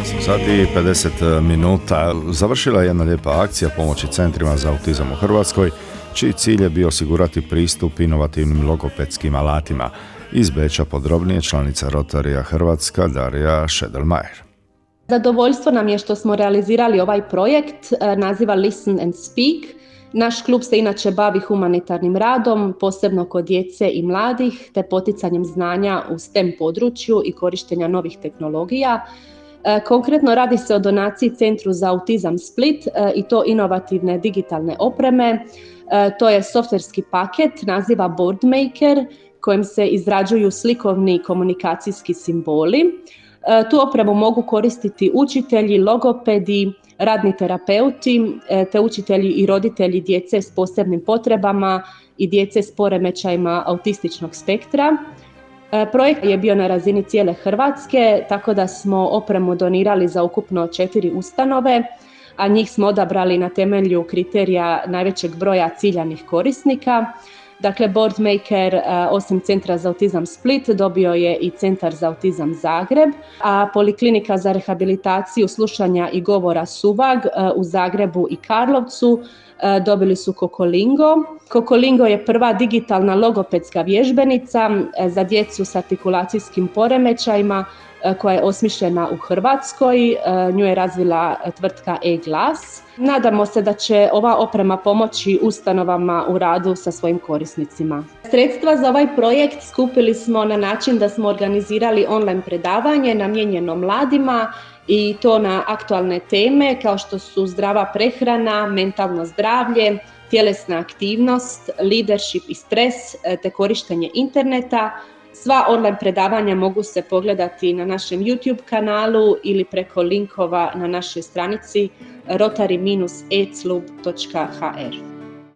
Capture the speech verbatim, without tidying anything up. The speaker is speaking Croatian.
osam sati i pedeset minuta. Završila je jedna lijepa akcija pomoći centrima za autizam u Hrvatskoj, čiji cilj je bio osigurati pristup inovativnim logopedskim alatima. Iz Beča podrobnije članica Rotarija Hrvatska Darija Šedelmajer. Zadovoljstvo nam je što smo realizirali ovaj projekt, naziva Listen and Speak. Naš klub se inače bavi humanitarnim radom, posebno kod djece i mladih, te poticanjem znanja u STEM području i korištenja novih tehnologija. Konkretno radi se o donaciji Centru za autizam Split i to inovativne digitalne opreme. To je softverski paket, naziva Boardmaker, kojim se izrađuju slikovni komunikacijski simboli. Tu opremu mogu koristiti učitelji, logopedi, radni terapeuti, te učitelji i roditelji djece s posebnim potrebama i djece s poremećajima autističnog spektra. Projekt je bio na razini cijele Hrvatske, tako da smo opremu donirali za ukupno četiri ustanove, a njih smo odabrali na temelju kriterija najvećeg broja ciljanih korisnika. Dakle, Boardmaker osim Centra za autizam Split dobio je i Centar za autizam Zagreb, a Poliklinika za rehabilitaciju slušanja i govora Suvag u Zagrebu i Karlovcu dobili su Kokolingo. Kokolingo je prva digitalna logopedska vježbenica za djecu s artikulacijskim poremećajima koja je osmišljena u Hrvatskoj. Nju je razvila tvrtka e-glas. Nadamo se da će ova oprema pomoći ustanovama u radu sa svojim korisnicima. Sredstva za ovaj projekt skupili smo na način da smo organizirali online predavanje namijenjeno mladima i to na aktualne teme kao što su zdrava prehrana, mentalno zdravlje, tjelesna aktivnost, leadership i stres te korištenje interneta. Sva online predavanja mogu se pogledati na našem YouTube kanalu ili preko linkova na našoj stranici rotary dash e club dot h r.